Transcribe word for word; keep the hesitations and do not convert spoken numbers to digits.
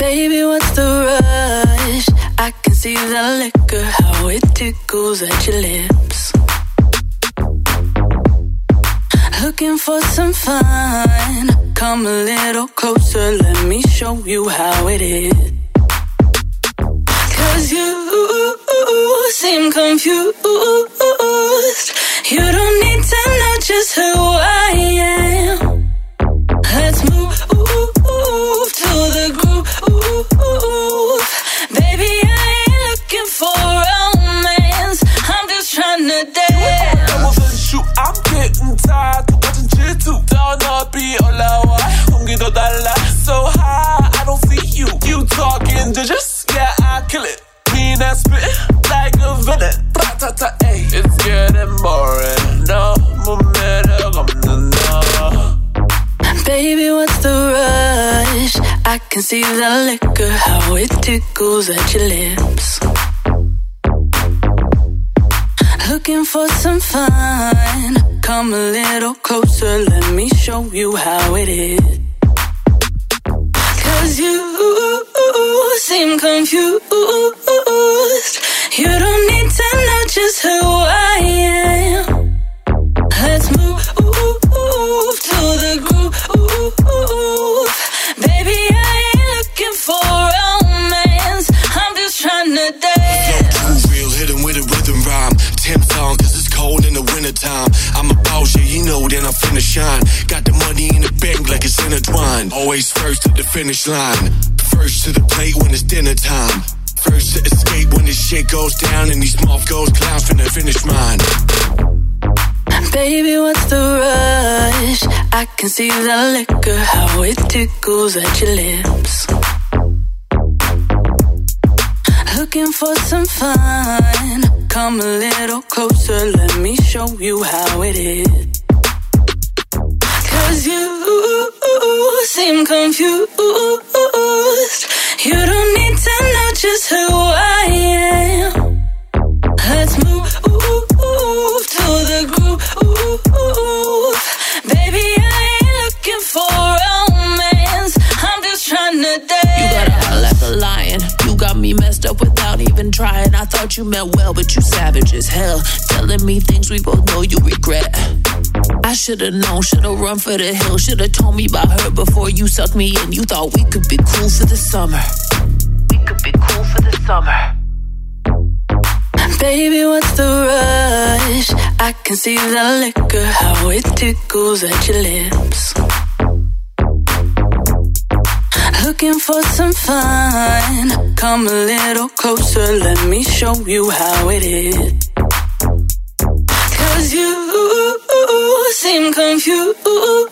Baby, what's the rush? I can see the liquor, how it tickles at your lips. Looking for some fun. Come a little closer, let me show you how it is. Cause you seem confused. You don't need to know just who I am. Let's move to the groove. Baby, I ain't looking for romance. I'm just trying to dance. I'm getting tired of watching shit too. Don't not be olawa. 공기도 달라. So high, I don't see you. You talking to just, yeah, I kill it. Mean I spit like a villain. Ra-ta-ta, ayy. It's getting boring. No, momentum, I'm no. Baby, what's the rush? I can see the liquor, how it tickles at your lips. Looking for some fun. Come a little closer, let me show you how it is. Cause you seem confused. You don't need to know just who I am. Let's move to the groove. Baby, I ain't looking for romance. I'm just trying to dance. Too real, hit 'em with a rhythm rhyme. Temp song, cause it's cold in the wintertime. I'm a boss, yeah, you know, then I'm finna shine. Got the money in the bank like it's intertwined. Always first at the finish line. First to the plate when it's dinner time. First to escape when this shit goes down. And these moth goes clowns finna finish mine. Baby, what's the rush? I can see the liquor, how it tickles at your lips. Looking for some fun. Come a little closer, let me show you how it is. Cause you seem confused. You don't need to know just who I am. Let's move to the groove. Baby, I ain't looking for romance. I'm just trying to dance. You got a heart like a lion. You got me messed up without even trying. I thought you meant well, but you savage as hell. Telling me things we both know you regret. I should've known, should've run for the hill. Should've told me about her before you sucked me in. You thought we could be cool for the summer. We could be cool for the summer. Baby, what's the rush? I can see the liquor, how it tickles at your lips. Looking for some fun. Come a little closer, let me show you how it is. Cause you seem confused.